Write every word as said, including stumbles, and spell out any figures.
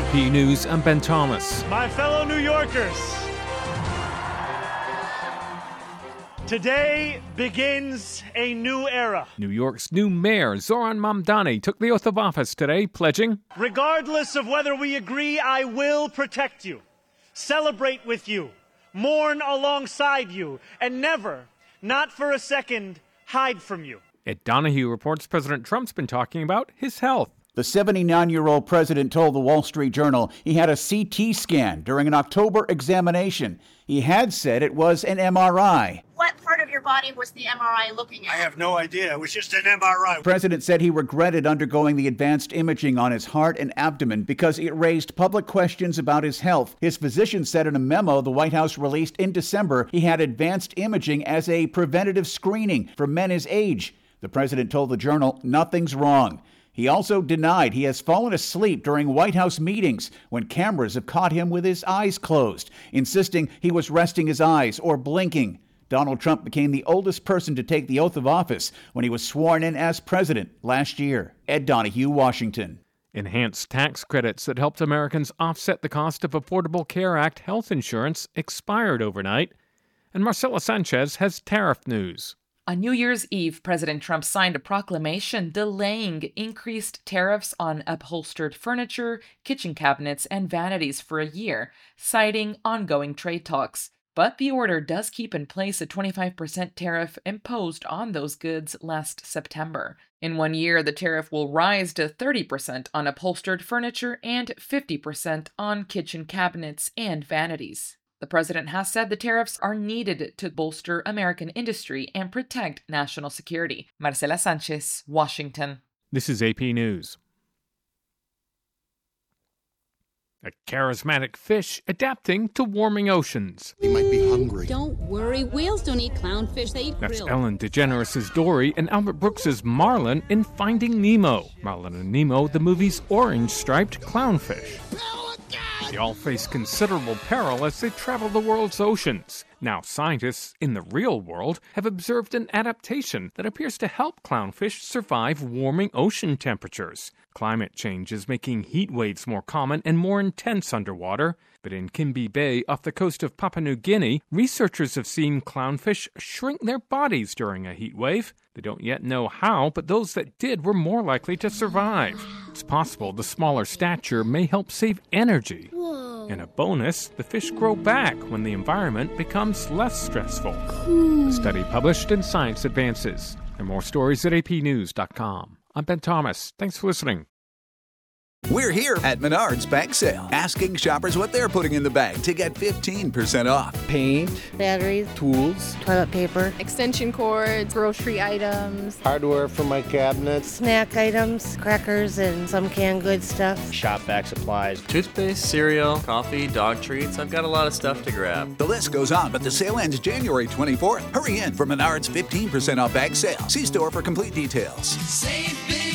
A P News, I'm Ben Thomas. My fellow New Yorkers, today begins a new era. New York's new mayor, Zoran Mamdani, took the oath of office today, pledging, regardless of whether we agree, I will protect you, celebrate with you, mourn alongside you, and never, not for a second, hide from you. Ed Donahue reports President Trump's been talking about his health. The seventy-nine-year-old president told the Wall Street Journal he had a C T scan during an October examination. He had said it was an M R I. What part of your body was the M R I looking at? I have no idea. It was just an M R I. The president said he regretted undergoing the advanced imaging on his heart and abdomen because it raised public questions about his health. His physician said in a memo the White House released in December he had advanced imaging as a preventative screening for men his age. The president told the Journal nothing's wrong. He also denied he has fallen asleep during White House meetings when cameras have caught him with his eyes closed, insisting he was resting his eyes or blinking. Donald Trump became the oldest person to take the oath of office when he was sworn in as president last year. Ed Donahue, Washington. Enhanced tax credits that helped Americans offset the cost of Affordable Care Act health insurance expired overnight. And Marcela Sanchez has tariff news. On New Year's Eve, President Trump signed a proclamation delaying increased tariffs on upholstered furniture, kitchen cabinets, and vanities for a year, citing ongoing trade talks. But the order does keep in place a twenty-five percent tariff imposed on those goods last September. In one year, the tariff will rise to thirty percent on upholstered furniture and fifty percent on kitchen cabinets and vanities. The president has said the tariffs are needed to bolster American industry and protect national security. Marcela Sanchez, Washington. This is A P News. A charismatic fish adapting to warming oceans. He might be hungry. Don't worry, whales don't eat clownfish, they eat That's krill. Ellen DeGeneres' Dory and Albert Brooks' Marlin in Finding Nemo. Marlin and Nemo, the movie's orange-striped clownfish. They all face considerable peril as they travel the world's oceans. Now, scientists in the real world have observed an adaptation that appears to help clownfish survive warming ocean temperatures. Climate change is making heat waves more common and more intense underwater. But in Kimby Bay, off the coast of Papua New Guinea, researchers have seen clownfish shrink their bodies during a heat wave. They don't yet know how, but those that did were more likely to survive. It's possible the smaller stature may help save energy. Whoa. And a bonus, the fish grow back when the environment becomes less stressful. Cool. A study published in Science Advances. And more stories at A P news dot com. I'm Ben Thomas. Thanks for listening. We're here at Menards Bag Sale, asking shoppers what they're putting in the bag to get fifteen percent off. Paint, batteries, tools, toilet paper, extension cords, grocery items, hardware for my cabinets, snack items, crackers, and some canned goods stuff. Shop vac supplies, toothpaste, cereal, coffee, dog treats. I've got a lot of stuff to grab. The list goes on, but the sale ends January twenty-fourth. Hurry in for Menards fifteen percent off bag sale. See store for complete details. Save big.